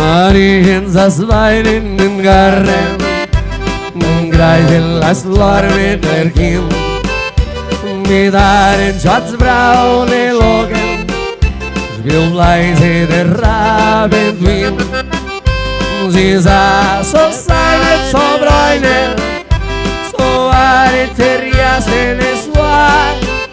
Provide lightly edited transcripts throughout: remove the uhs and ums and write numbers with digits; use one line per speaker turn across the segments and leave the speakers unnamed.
Marien das Weinen in Garten, Greisel las Lorme der Kind, mit einen schwarzbraune Locken, spielt leise der Rabenwind. Sie sah so seine Zobreine, so eine Terriasene Swar,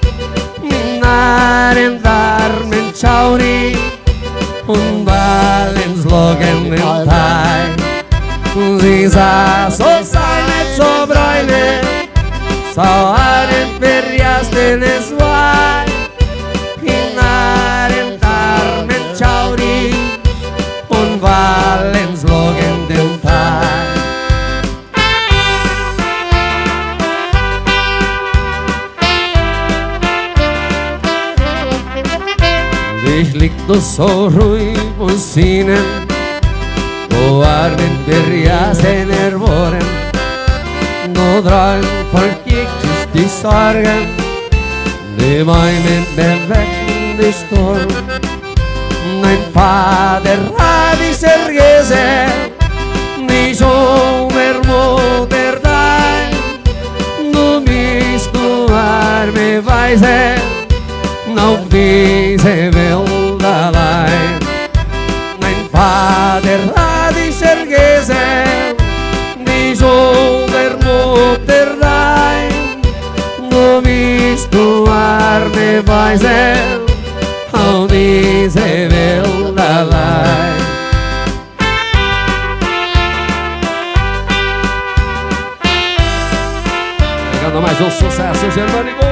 Naren Darmen Chauri, und Valens Logan im Teil. Sie sah so seine Zobreine, so eine Terriasene Swar, Naren Darmen Chauri, und Valens Logan im Teil. Ich lieg doch so ruhig und sinnen, wo armen Berriasen erworen, no dran vergickt die Sorgen, die meinen bewecken die Sturm. Mein Vater hat ich vergessen, nicht mehr Mutter dein, du bist du arme Weise, auf diese Welt allein. Mein Vater hat ich vergessen, nicht mehr Mutter dein, du bist du arme Weise, auf diese Welt allein. Chegando mais um sucesso germânico.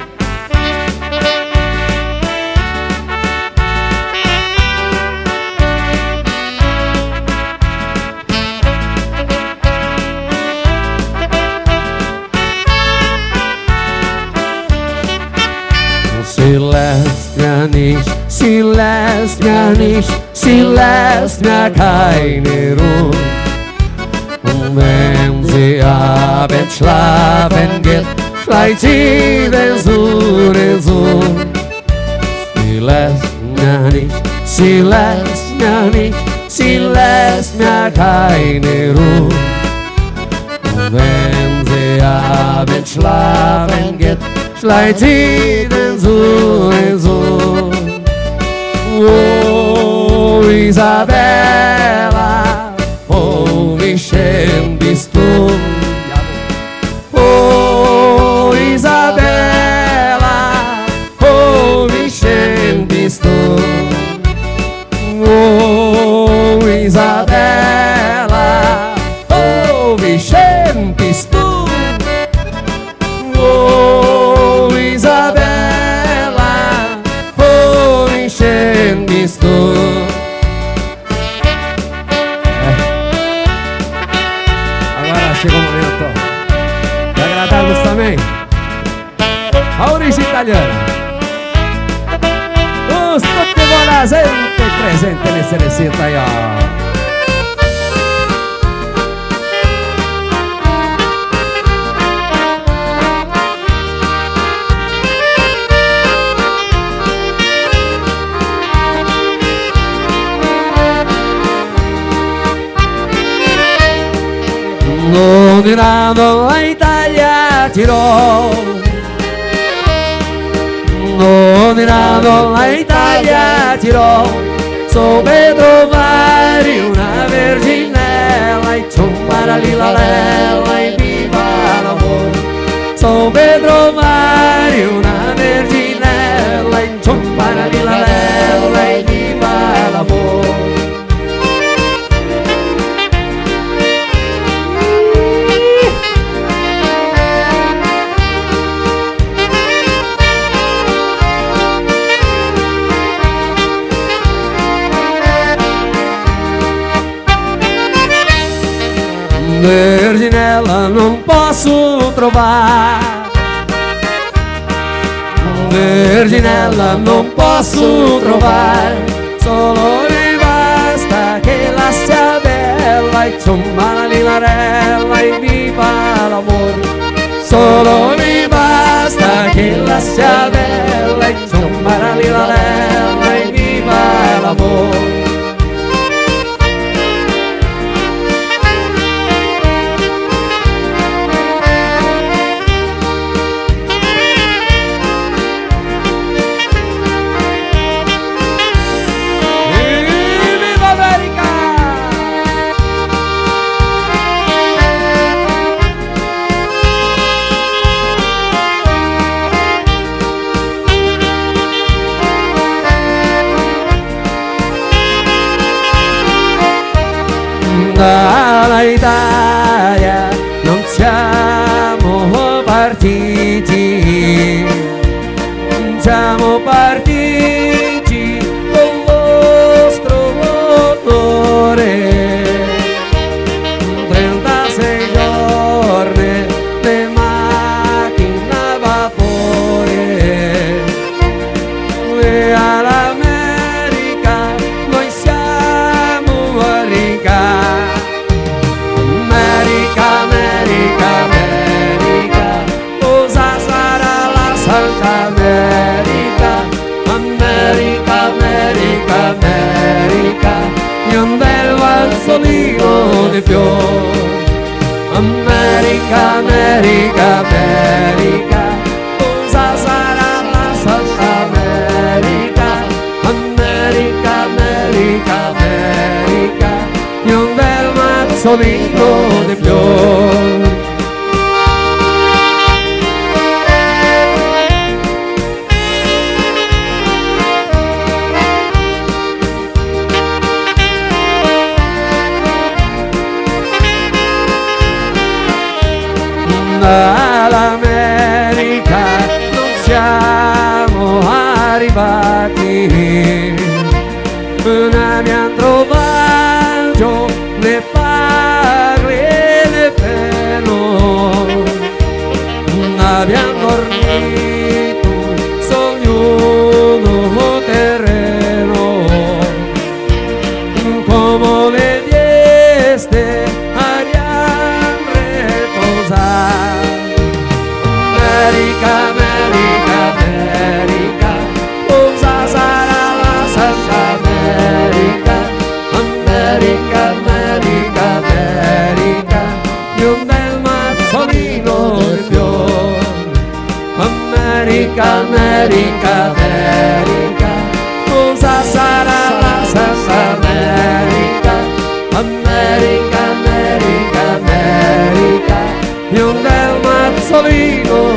Sie lässt mir nicht, sie lässt mir nicht, sie lässt mir keine Ruhe. Und wenn sie abends schlafen geht, schreit sie den Sohn. Sie lässt mir nicht, sie lässt mir nicht, sie lässt mir keine Ruhe. Und wenn sie abends schlafen geht, schreit sie den Sohn. Oh, Isabella, oh, wie schön bist du. Oh, Isabella, oh, wie schön bist du. Oh, Isabella, oh, wie schön bist du. Oh, Isabella, oh, wie schön bist du. Agora chegou o momento de agradarmos também a origem italiana. Os tutti buona gente presente nesse recinto aí, ó. Dominando a Italia tirò, dominando a Italia tirò, so Pedro Mari una verginella e ciumbara lila lella e viva l'amore. So Pedro Mari una verginella e ciumbara lila lella e viva l'amore. Verginella non posso trovare, Verginella non posso trovare, solo mi basta che la sia bella e ciumma la limarella e viva l'amore. Solo mi basta che la sia bella e ciumma la limarella e viva l'amore. dall'Italia non siamo partiti, siamo partiti col vostro motore. 36 giorni le macchine a vapore, e all'America noi siamo arricati. America, America, America, cosa sarà la Santa America? America, America, America, io del vazzolino di fiori. America, America, America, cosa sarà la Santa America? America, America, America, io del mazzolino di fiori. Dall'America non siamo arrivati, non abbiamo trovato né padre né pelo, non abbiamo dormito sognuno terreno, come vedeste abbiamo riposato. America, America, America, cosa sarà la Santa America? America, America, America, io del mazzolino di fiori. America, America, America, cosa sarà la Santa America? America, America, America, io del mazzolino